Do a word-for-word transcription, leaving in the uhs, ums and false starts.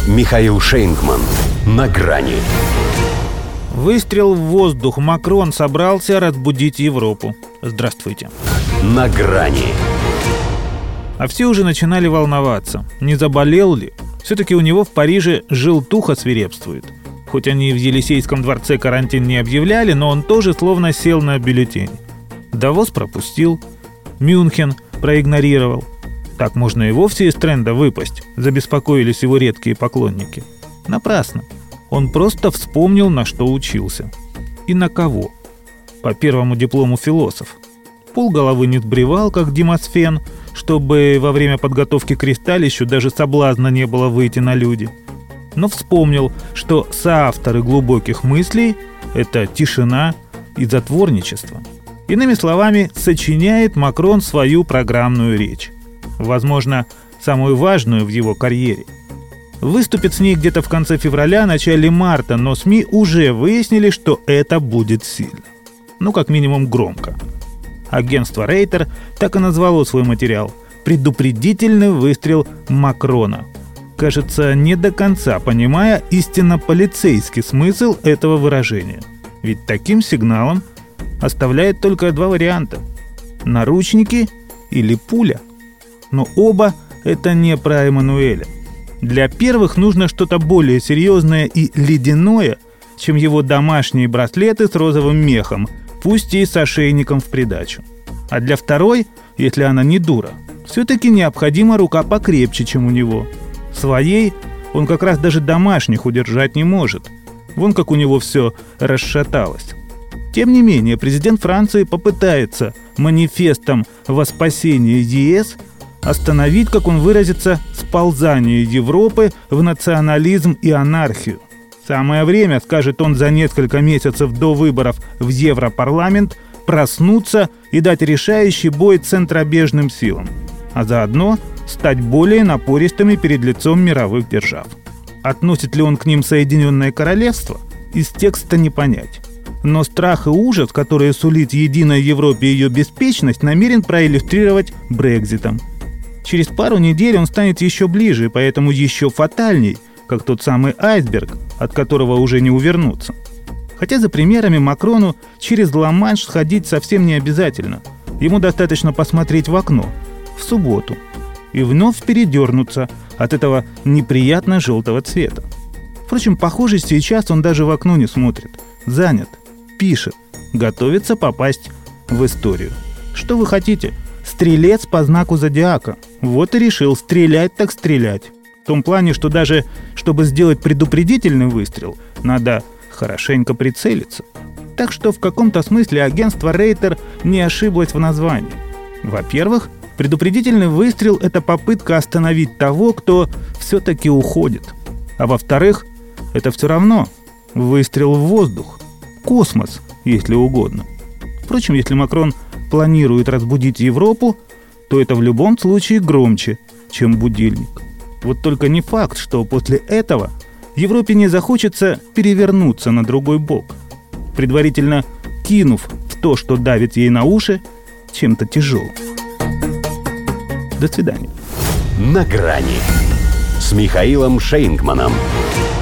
Михаил Шейнгман. На грани. Выстрел в воздух. Макрон собрался разбудить Европу. Здравствуйте. На грани. А все уже начинали волноваться. Не заболел ли? Все-таки у него в Париже желтуха свирепствует. Хоть они в Елисейском дворце карантин не объявляли, но он тоже словно сел на бюллетень. Давос пропустил. Мюнхен проигнорировал. Так можно и вовсе из тренда выпасть, забеспокоились его редкие поклонники. Напрасно. Он просто вспомнил, на что учился. И на кого. По первому диплому философ. Полголовы не сбривал, как Демосфен, чтобы во время подготовки к ристалищу даже соблазна не было выйти на люди. Но вспомнил, что соавторы глубоких мыслей – это тишина и затворничество. Иными словами, сочиняет Макрон свою программную речь. Возможно, самую важную в его карьере. Выступит с ней где-то в конце февраля, начале марта, но СМИ уже выяснили, что это будет сильно. Ну, как минимум, громко. Агентство Рейтер так и назвало свой материал «Предупредительный выстрел Макрона». Кажется, не до конца понимая истинно полицейский смысл этого выражения. Ведь таким сигналом оставляет только два варианта – наручники или пуля. Но оба это не про Эммануэля. Для первых нужно что-то более серьезное и ледяное, чем его домашние браслеты с розовым мехом, пусть и с ошейником в придачу. А для второй, если она не дура, все-таки необходима рука покрепче, чем у него. Своей он как раз даже домашних удержать не может. Вон как у него все расшаталось. Тем не менее, президент Франции попытается манифестом во спасение ЕС остановить, как он выразится, сползание Европы в национализм и анархию. Самое время, скажет он за несколько месяцев до выборов в Европарламент, проснуться и дать решающий бой центробежным силам, а заодно стать более напористыми перед лицом мировых держав. Относит ли он к ним Соединенное Королевство, из текста не понять. Но страх и ужас, которые сулит единой Европе ее беспечность, намерен проиллюстрировать Брекситом. Через пару недель он станет еще ближе, поэтому еще фатальней, как тот самый айсберг, от которого уже не увернуться. Хотя за примерами Макрону через Ла-Манш сходить совсем не обязательно. Ему достаточно посмотреть в окно в субботу и вновь передернуться от этого неприятно желтого цвета. Впрочем, похоже, сейчас он даже в окно не смотрит. Занят, пишет, готовится попасть в историю. Что вы хотите? Стрелец по знаку зодиака. Вот и решил стрелять так стрелять. В том плане, что даже чтобы сделать предупредительный выстрел, надо хорошенько прицелиться. Так что в каком-то смысле агентство Рейтер не ошиблось в названии. Во-первых, предупредительный выстрел – это попытка остановить того, кто все-таки уходит. А во-вторых, это все равно выстрел в воздух. Космос, если угодно. Впрочем, если Макрон планирует разбудить Европу, то это в любом случае громче, чем будильник. Вот только не факт, что после этого Европе не захочется перевернуться на другой бок, предварительно кинув в то, что давит ей на уши, чем-то тяжелым. До свидания. На грани с Михаилом Шейнгманом.